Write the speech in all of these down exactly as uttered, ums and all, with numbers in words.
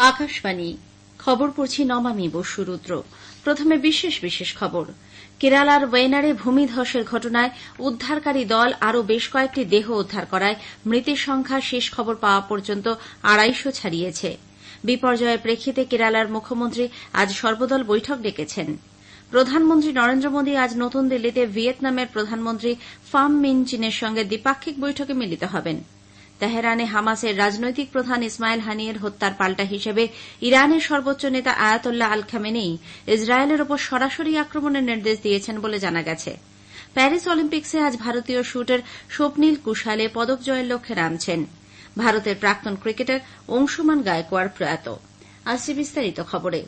আকাশবাণী খবর পড়ছি নমামি বসুরুদ্র। প্রথমে বিশেষ বিশেষ খবর। কেরালার ওয়েনারে ভূমিধসের ঘটনায় উদ্ধারকারী দল আরও বেশ কয়েকটি দেহ উদ্ধার করায় মৃতের সংখ্যা শেষ খবর পাওয়া পর্যন্ত আড়াইশো ছাড়িয়েছে। বিপর্যয়ের প্রেক্ষিতে কেরালার মুখ্যমন্ত্রী আজ সর্বদল বৈঠক ডেকেছেন। প্রধানমন্ত্রী নরেন্দ্র মোদী আজ নতুন দিল্লিতে ভিয়েতনামের প্রধানমন্ত্রী ফাম মিন চিনের সঙ্গে দ্বিপাক্ষিক বৈঠকে মিলিত হবেন। তেহরানে হামাসের রাজনৈতিক প্রধান ইসমাইল হানিয়ের হত্যার পাল্টা হিসেবে ইরানের সর্বোচ্চ নেতা আয়াতোল্লাহ আল খামেনেই ইসরায়েলের ওপর সরাসরি আক্রমণের নির্দেশ দিয়েছেন বলে জানা গেছে। প্যারিস অলিম্পিক্সে আজ ভারতীয় শুটার স্বপ্নীল কুশালে পদক জয়ের লক্ষ্যে নামছেন। ভারতের প্রাক্তন ক্রিকেটার অংশুমান গায়কোয়াড় প্রয়াত। আসছে বিস্তারিত খবরে।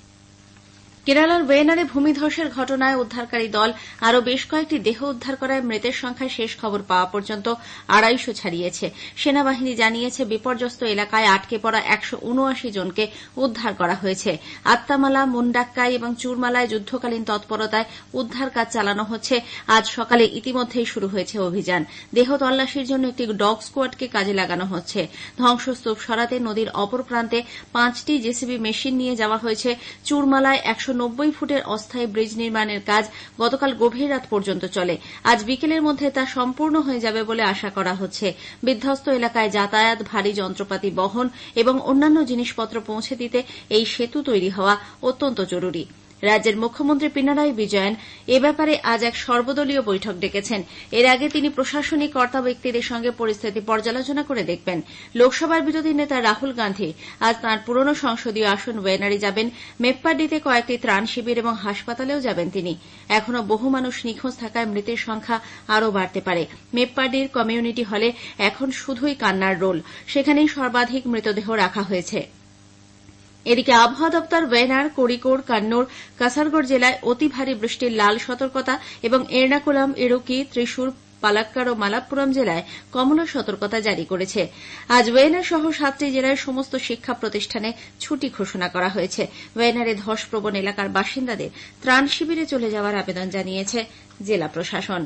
কেরালার ওয়েনারে ভূমিধসের ঘটনায় উদ্ধারকারী দল আরও বেশ কয়েকটি দেহ উদ্ধার করায় মৃতের সংখ্যা শেষ খবর পাওয়া পর্যন্ত আড়াইশো ছাড়িয়েছে। সেনাবাহিনী জানিয়েছে বিপর্যস্ত এলাকায় আটকে পড়া একশো উনআশি জনকে উদ্ধার করা হয়েছে। আত্মামালা, মুন্ডাক্কাই এবং চুরমালায় যুদ্ধকালীন তৎপরতায় উদ্ধার কাজ চালানো হচ্ছে। আজ সকালে ইতিমধ্যেই শুরু হয়েছে অভিযান। দেহ তল্লাশির জন্য একটি ডগ স্কোয়াডকে কাজে লাগানো হচ্ছে। ধ্বংসস্তূপ সরাতে নদীর অপর প্রান্তে পাঁচটি জেসিবি মেশিন নিয়ে যাওয়া হয়েছে। চুরমালায় একশো নব্বই ফুটের অস্থায়ী ব্রিজ নির্মাণের কাজ গতকাল গভীর রাত পর্যন্ত চলে। আজ বিকেলের মধ্যে তা সম্পূর্ণ হয়ে যাবে বলে আশা করা হচ্ছে। বিধ্বস্ত এলাকায় যাতায়াত, ভারী যন্ত্রপাতি বহন এবং অন্যান্য জিনিসপত্র পৌঁছে দিতে এই সেতু তৈরি হওয়া অত্যন্ত জরুরি। রাজ্যের মুখ্যমন্ত্রী পিনারাই বিজয়ন এ ব্যাপারে আজ এক সর্বদলীয় বৈঠক ডেকেছেন। এর আগে তিনি প্রশাসনিক কর্তা ব্যক্তিদের সঙ্গে পরিস্থিতি পর্যালোচনা করে দেখবেন। লোকসভার বিরোধী নেতা রাহুল গান্ধী আজ তাঁর পুরনো সংসদীয় আসন ওয়েনারে যাবেন। মেপ্পাডিতে কয়েকটি ত্রাণ শিবির এবং হাসপাতালেও যাবেন তিনি। এখনও বহু মানুষ নিখোঁজ থাকায় মৃতের সংখ্যা আরও বাড়তে পারে। মেপ্পাডির কমিউনিটি হলে এখন শুধুই কান্নার রোল। সেখানেই সর্বাধিক মৃতদেহ রাখা হয়েছে। এদিকে আবহাওয়া দপ্তর ওয়েনার, কোড়িকোড়, কান্নুর, কাসারগড় জেলায় অতি ভারী বৃষ্টির লাল সতর্কতা এবং এর্নাকুলাম, ইড়ুকি, ত্রিশূর, পালাক্কাড় ও মালাপ্পুরম জেলায় কমলা সতর্কতা জারি করেছে। আজ ওয়েনার সহ সাতটি জেলার সমস্ত শিক্ষা প্রতিষ্ঠানে ছুটি ঘোষণা করা হয়েছে। ওয়েনারে ধসপ্রবণ এলাকার বাসিন্দাদের ত্রাণ শিবিরে চলে যাওয়ার আবেদন জানিয়েছে জেলা প্রশাসন।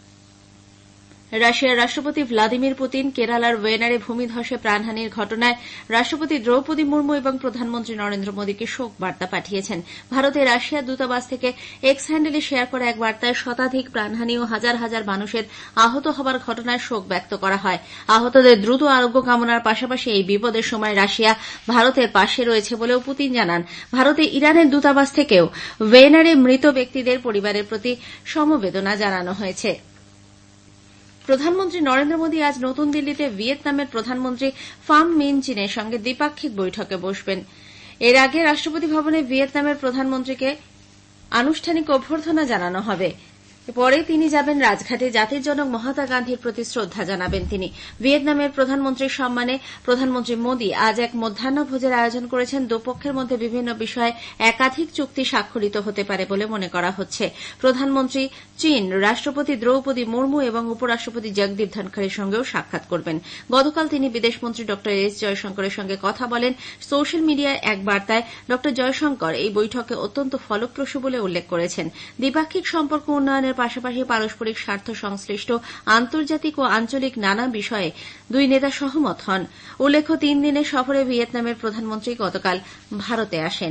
রাশিয়ার রাষ্ট্রপতি ভ্লাদিমির পুতিন কেরালার ওয়েনারে ভূমিধসে প্রাণহানির ঘটনায় রাষ্ট্রপতি দ্রৌপদী মুর্মু এবং প্রধানমন্ত্রী নরেন্দ্র মোদীকে শোক বার্তা পাঠিয়েছেন। ভারতে রাশিয়ার দূতাবাস থেকে এক্স হ্যান্ডেলে শেয়ার করা এক বার্তায় শতাধিক প্রাণহানি ও হাজার হাজার মানুষের আহত হবার ঘটনায় শোক ব্যক্ত করা হয়। আহতদের দ্রুত আরোগ্য কামনার পাশাপাশি এই বিপদের সময় রাশিয়া ভারতের পাশে রয়েছে বলেও পুতিন জানান। ভারতে ইরানের দূতাবাস থেকেও ওয়েনারে মৃত ব্যক্তিদের পরিবারের প্রতি সমবেদনা জানানো হয়েছে। প্রধানমন্ত্রী নরেন্দ্র মোদী আজ নতুন দিল্লিতে ভিয়েতনামের প্রধানমন্ত্রী ফাম মিন চিনের সঙ্গে দ্বিপাক্ষিক বৈঠকে বসবেন। এর আগে রাষ্ট্রপতি ভবনে ভিয়েতনামের প্রধানমন্ত্রীকে আনুষ্ঠানিক অভ্যর্থনা জানানো হবে। পরে তিনি যাবেন রাজঘাটে। জাতির জনক মহাত্মা গান্ধীর প্রতি শ্রদ্ধা জানাবেন তিনি। ভিয়েতনামের প্রধানমন্ত্রীর সম্মানে প্রধানমন্ত্রী মোদী আজ এক মধ্যাহ্নভোজের আয়োজন করেছেন। দুপক্ষের মধ্যে বিভিন্ন বিষয়ে একাধিক চুক্তি স্বাক্ষরিত হতে পারে বলে মনে করা হচ্ছে। প্রধানমন্ত্রী চীন রাষ্ট্রপতি দ্রৌপদী মুর্মু এবং উপরাষ্ট্রপতি জগদীপ ধনখড়ের সঙ্গেও সাক্ষাৎ করবেন। গতকাল তিনি বিদেশমন্ত্রী ড এস জয়শঙ্করের সঙ্গে কথা বলেন। সোশ্যাল মিডিয়ায় এক বার্তায় ড জয়শঙ্কর এই বৈঠকে অত্যন্ত ফলপ্রসূ বলে উল্লেখ করেছেন। দ্বিপাক্ষিক সম্পর্ক উন্নয়নের পাশাপাশি পারস্পরিক স্বার্থ সংশ্লিষ্ট আন্তর্জাতিক ও আঞ্চলিক নানা বিষয়ে দুই নেতা সহমত হন। উল্লেখ্য, তিন দিনের সফরে ভিয়েতনামের প্রধানমন্ত্রী গতকাল ভারতে আসেন।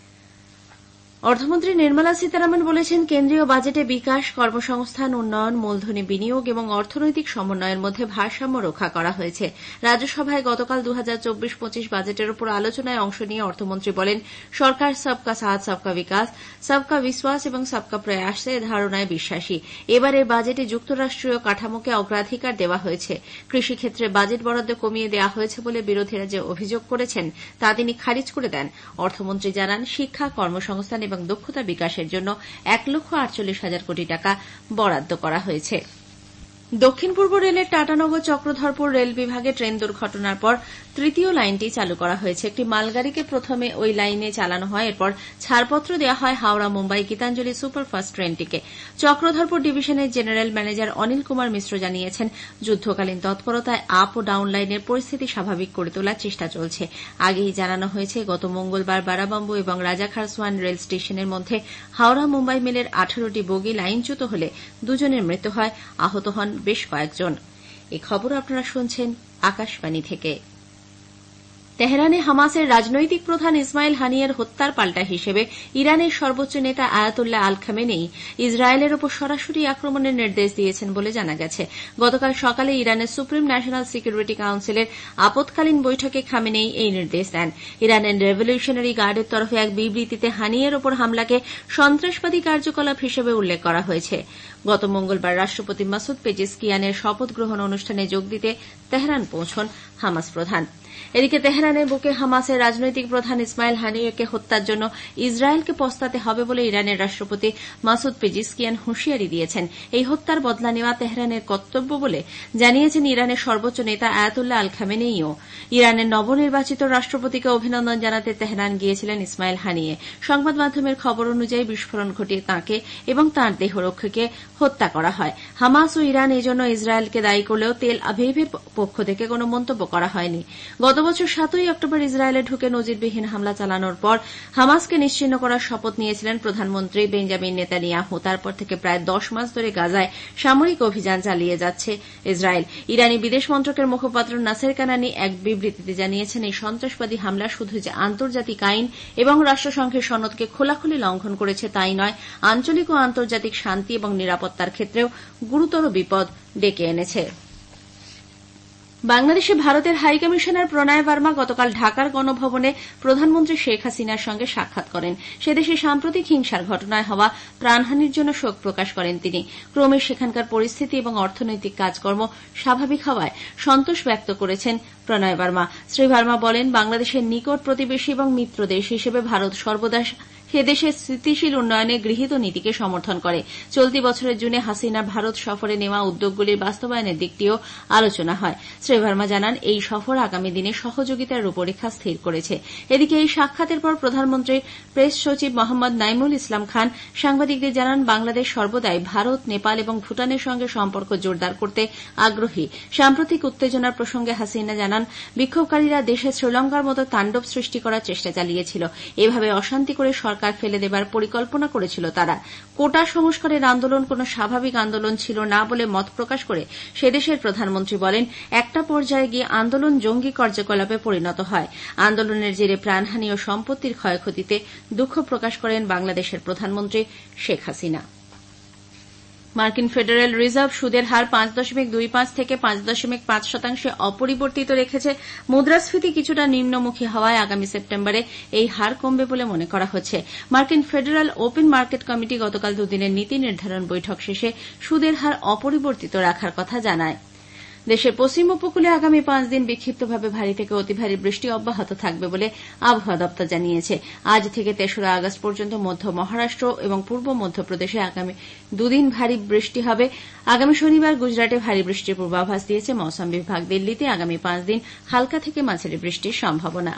অর্থমন্ত্রী নির্মলা সীতারামন বলেছেন, কেন্দ্রীয় বাজেটে বিকাশ, কর্মসংস্থান, উন্নয়ন, মূলধনী বিনিয়োগ এবং অর্থনৈতিক সমন্বয়ের মধ্যে ভারসাম্য রক্ষা করা হয়েছে। রাজ্যসভায় গতকাল দু হাজার চব্বিশ পঁচিশ বাজেটের উপর আলোচনায় অংশ নিয়ে অর্থমন্ত্রী বলেন, সরকার সবকা সাথ সবকা বিকাশ, সবকা বিশ্বাস এবং সবকা প্রয়াসের ধারণায় বিশ্বাসী। এবারের বাজেটে যুক্তরাষ্ট্রীয় কাঠামোকে অগ্রাধিকার দেওয়া হয়েছে। কৃষিক্ষেত্রে বাজেট বরাদ্দ কমিয়ে দেওয়া হয়েছে বলে বিরোধীরা যে অভিযোগ করেছেন তা তিনি খারিজ করে দেন। অর্থমন্ত্রী জানান, শিক্ষা, কর্মসংস্থান এবং দক্ষতা বিকাশের জন্য এক লক্ষ আটচল্লিশ হাজার কোটি টাকা বরাদ্দ করা হয়েছে। দক্ষিণ পূর্ব রেলের টাটানগর চক্রধরপুর রেল বিভাগে ট্রেন দুর্ঘটনার পর তৃতীয় লাইনটি চালু করা হয়েছে। একটি মালগাড়িকে প্রথমে ওই লাইনে চালানো হয়, এরপর ছাড়পত্র দেওয়া হয় হাওড়া মুম্বাই গীতাঞ্জলি সুপারফাস্ট ট্রেনটিকে। চক্রধরপুর ডিভিশনের জেনারেল ম্যানেজার অনিল কুমার মিশ্র জানিয়েছেন, যুদ্ধকালীন তৎপরতায় আপ ও ডাউন লাইনের পরিস্থিতি স্বাভাবিক করে তোলার চেষ্টা চলছে। আগেই জানানো হয়েছে, গত মঙ্গলবার বারাবাম্বু এবং রাজাখারসোয়ান রেল স্টেশনের মধ্যে হাওড়া মুম্বাই মেলের আঠারোটি বগি লাইনচ্যুত হলে দুজনের মৃত্যু হয়, আহত হন বেশ কয়েকজন। এই খবর আপনারা শুনছেন আকাশবাণী থেকে। তেহরানে হামাসের রাজনৈতিক প্রধান ইসমাইল হানিয়ের হত্যার পাল্টা হিসেবে ইরানের সর্বোচ্চ নেতা আয়াতুল্লাহ আল খামেনেই ইসরায়েলের ওপর সরাসরি আক্রমণের নির্দেশ দিয়েছেন বলে জানা গেছে। গতকাল সকালে ইরানের সুপ্রিম ন্যাশনাল সিকিউরিটি কাউন্সিলের আপৎকালীন বৈঠকে খামেনেই এই নির্দেশ দেন। ইরানের রেভলিউশনারি গার্ডের তরফে এক বিবৃতিতে হানিয়ের ওপর হামলাকে সন্ত্রাসবাদী কার্যকলাপ হিসেবে উল্লেখ করা হয়েছে। গত মঙ্গলবার রাষ্ট্রপতি মাসুদ পেজেশকিয়ানের শপথ গ্রহণ অনুষ্ঠানে যোগ দিতে তেহরান পৌঁছন হামাস প্রধান। এদিকে তেহরানের বুকে হামাসের রাজনৈতিক প্রধান ইসমাইল হানিয়েকে হত্যার জন্য ইসরায়েলকে পস্তাতে হবে বলে ইরানের রাষ্ট্রপতি মাসুদ পেজেশকিয়ান হুঁশিয়ারি দিয়েছেন। এই হত্যার বদলা নেওয়া তেহরানের কর্তব্য বলে জানিয়েছেন ইরানের সর্বোচ্চ নেতা আয়াতুল্লাহ আল খামেনেইও। ইরানের নবনির্বাচিত রাষ্ট্রপতিকে অভিনন্দন জানাতে তেহরান গিয়েছিলেন ইসমাইল হানিয়ে। সংবাদ মাধ্যমের খবর অনুযায়ী বিস্ফোরণ ঘটিয়ে তাঁকে এবং তাঁর দেহরক্ষীকে হত্যা করা হয়। হামাস ও ইরান এজন্য ইসরায়েলকে দায়ী করলেও তেল আভিভের পক্ষ থেকে কোনো মন্তব্য করা হয়নি। গত বছর সাতই অক্টোবর ইসরায়েলে ঢুকে নজিরবিহীন হামলা চালানোর পর হামাসকে নিশ্চিহ্ন করার শপথ নিয়েছিলেন প্রধানমন্ত্রী বেঞ্জামিন নেতানিয়াহু। তারপর থেকে প্রায় দশ মাস ধরে গাজায় সামরিক অভিযান চালিয়ে যাচ্ছে ইসরায়েল। ইরানি বিদেশ মন্ত্রকের মুখপাত্র নাসের কানানি এক বিবৃতিতে জানিয়েছেন, এই সন্ত্রাসবাদী হামলা শুধু যে আন্তর্জাতিক আইন এবং রাষ্ট্রসংঘের সনদকে খোলাখুলি লঙ্ঘন করেছে তাই নয়, আঞ্চলিক ও আন্তর্জাতিক শান্তি এবং নিরাপত্তার ক্ষেত্রেও গুরুতর বিপদ ডেকে এনেছে। বাংলাদেশে ভারতের হাইকমিশনার প্রণয় বর্মা গতকাল ঢাকার গণভবনে প্রধানমন্ত্রী শেখ হাসিনার সঙ্গে সাক্ষাৎ করেন। সে দেশে সাম্প্রতিক হিংসার ঘটনায় হওয়া প্রাণহানির জন্য শোক প্রকাশ করেন তিনি। ক্রমে সেখানকার পরিস্থিতি এবং অর্থনৈতিক কাজকর্ম স্বাভাবিক হওয়ায় সন্তোষ ব্যক্ত করেছেন প্রণয় বর্মা। শ্রী বর্মা বলেন, বাংলাদেশের নিকট প্রতিবেশী এবং মিত্র দেশ হিসেবে ভারত সর্বদা সে দেশের স্থিতিশীল উন্নয়নে গৃহীত নীতিকে সমর্থন করে। চলতি বছরের জুনে হাসিনার ভারত সফরে নেওয়া উদ্যোগগুলির বাস্তবায়নের দিকটিও আলোচনা হয়। শ্রী ভার্মা জানান, এই সফর আগামী দিনে সহযোগিতার রূপরেখা স্থির করেছে। এদিকে এই সাক্ষাতের পর প্রধানমন্ত্রীর প্রেস সচিব মোহাম্মদ নাইমুল ইসলাম খান সাংবাদিকদের জানান, বাংলাদেশ সর্বদাই ভারত, নেপাল এবং ভুটানের সঙ্গে সম্পর্ক জোরদার করতে আগ্রহী। সাম্প্রতিক উত্তেজনার প্রসঙ্গে হাসিনা জানান, বিক্ষোভকারীরা দেশে শ্রীলঙ্কার মতো তাণ্ডব সৃষ্টি করার চেষ্টা চালিয়েছিল। এভাবে অশান্তি করে সরকার ফেলে দেবার পরিকল্পনা করেছিল তারা। কোটা সংস্কারের আন্দোলন কোনো স্বাভাবিক আন্দোলন ছিল না বলে মত প্রকাশ করে সেদেশের প্রধানমন্ত্রী বলেন, একটা পর্যায়ে গিয়ে আন্দোলন জঙ্গি কার্যকলাপে পরিণত হয়। আন্দোলনের জেরে প্রাণহানি ও সম্পত্তির ক্ষয়ক্ষতিতে দুঃখ প্রকাশ করেন বাংলাদেশের প্রধানমন্ত্রী শেখ হাসিনা। মার্কিন ফেডারেল রিজার্ভ সুদের হার পাঁচ দশমিক দুই পাঁচ থেকে পাঁচ দশমিক পাঁচ শতাংশে অপরিবর্তিত রেখেছে। মুদ্রাস্ফীতি কিছুটা নিম্নমুখী হওয়ায় আগামী সেপ্টেম্বরে এই হার কমবে বলে মনে করা হচ্ছে। মার্কিন ফেডারাল ওপেন মার্কেট কমিটি গতকাল দুদিনের নীতি নির্ধারণ বৈঠক শেষে সুদের হার অপরিবর্তিত রাখার কথা জানায়। দেশের পশ্চিম উপকূলে আগামী পাঁচ দিন বিক্ষিপ্তভাবে ভারী থেকে অতি ভারী বৃষ্টি অব্যাহত থাকবে বলে আবহাওয়া দপ্তর জানিয়েছে। আজ থেকে তেসরা আগস্ট পর্যন্ত মধ্য মহারাষ্ট্র এবং পূর্ব মধ্যপ্রদেশে আগামী দুদিন ভারী বৃষ্টি হবে। আগামী শনিবার গুজরাটে ভারী বৃষ্টির পূর্বাভাস দিয়েছে মৌসুম বিভাগ। দিল্লিতে আগামী পাঁচ দিন হালকা থেকে মাঝারি বৃষ্টির সম্ভাবনা।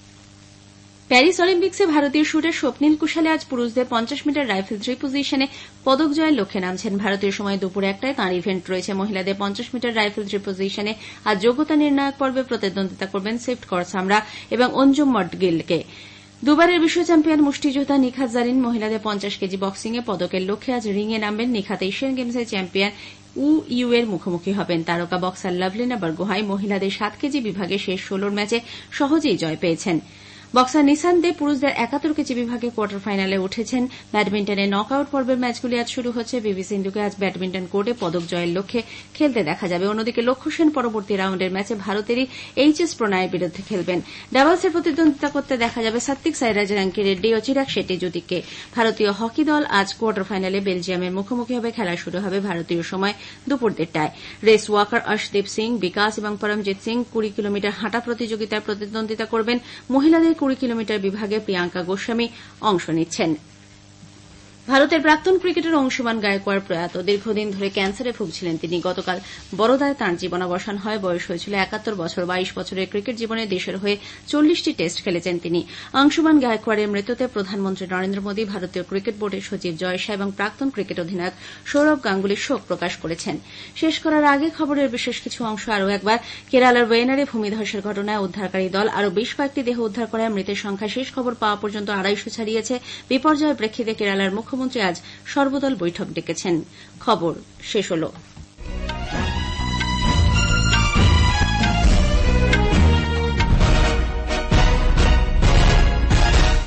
প্যারিস অলিম্পিক্সে ভারতীয় শুটার স্বপ্নিল কুশালে আজ পুরুষদের পঞ্চাশ মিটার রাইফেল থ্রি পজিশনে পদক জয়ের লক্ষ্যে নামছেন। ভারতীয় সময় দুপুর একটায় তাঁর ইভেন্ট রয়েছে। মহিলাদের পঞ্চাশ মিটার রাইফেল থ্রি পজিশনে আজ যোগ্যতা নির্ণায়ক পর্বে প্রতিদ্বন্দ্বিতা করবেন সিফট কর সামরা এবং অঞ্জুম মডগিলকে। দুবারের বিশ্ব চ্যাম্পিয়ন মুষ্টিযোদ্ধা নিখাত জারিন মহিলাদের পঞ্চাশ কেজি বক্সিংয়ে পদকের লক্ষ্যে আজ রিংয়ে নামবেন। নিখাত এশিয়ান গেমসের চ্যাম্পিয়ন উ ইউ এর মুখোমুখি হবেন। তারকা বক্সার লাভলিনা বরগোহাই মহিলাদের সাত কেজি বিভাগে শেষ ষোলোর ম্যাচে সহজেই জয় পেয়েছেন। বক্সার নিশান দে পুরুষদের একাত্তর কেজি বিভাগে কোয়ার্টার ফাইনালে উঠেছেন। ব্যাডমিন্টনে নক আউট পর্বের ম্যাচগুলি আজ শুরু হচ্ছে। পিভি সিন্ধুকে আজ ব্যাডমিন্টন কোর্টে পদক জয়ের লক্ষ্যে খেলতে দেখা যাবে। অন্যদিকে লক্ষ্য সেন পরবর্তী রাউন্ডের ম্যাচে ভারতেরই এইচ এস প্রণয়ের বিরুদ্ধে খেলবেন। ডাবলসে প্রতিদ্বন্দ্বিতা করতে দেখা যাবে সাত্বিক সাইরাজ রাঙ্কি রেড্ডি ও চিরাগ শেট্টি জ্যোতিককে। ভারতীয় হকি দল আজ কোয়ার্টার ফাইনালে বেলজিয়ামের মুখোমুখি হবে। খেলা শুরু হবে ভারতীয় সময় দুপুর দেড়টায়। রেস ওয়াকার অর্শদীপ সিং, বিকাশ এবং পরমজিৎ সিং কুড়ি কিলোমিটার হাঁটা প্রতিযোগিতায় প্রতিদ্বন্দ্বিতা করবেন। মহিলাদের কুড়ি কিলোমিটার বিভাগে প্রিয়াঙ্কা গোস্বামী অংশ নিচ্ছেন। ভারতের প্রাক্তন ক্রিকেটার অংশুমান গায়কোয়াড় প্রয়াত। দীর্ঘদিন ধরে ক্যান্সারে ভুগছিলেন তিনি। গতকাল বরোদায় তাঁর জীবনাবসান হয়। বয়স হয়েছিল একাত্তর বছর। বাইশ বছরের ক্রিকেট জীবনে দেশের হয়ে চল্লিশটি টেস্ট খেলেছেন তিনি। অংশুমান গায়কোয়াড়ের মৃত্যুতে প্রধানমন্ত্রী নরেন্দ্র মোদী, ভারতীয় ক্রিকেট বোর্ডের সচিব জয় শাহ এবং প্রাক্তন ক্রিকেট অধিনায়ক সৌরভ গাঙ্গুলি শোক প্রকাশ করেছেন। শেষ করার আগে খবরের বিশেষ কিছু অংশ আরও একবার। কেরালার ওয়েনারে ভূমিধসের ঘটনায় উদ্ধারকারী দল আরও বেশ কয়েকটি দেহ উদ্ধার করায় মৃতের সংখ্যা শেষ খবর পাওয়া পর্যন্ত আড়াইশো ছাড়িয়েছে। বিপর্যয়ের প্রেক্ষিতে কেরালার মুখ্যমন্ত্রী আজ সর্বদল বৈঠক ডেকেছেন। খবর শেষ হল।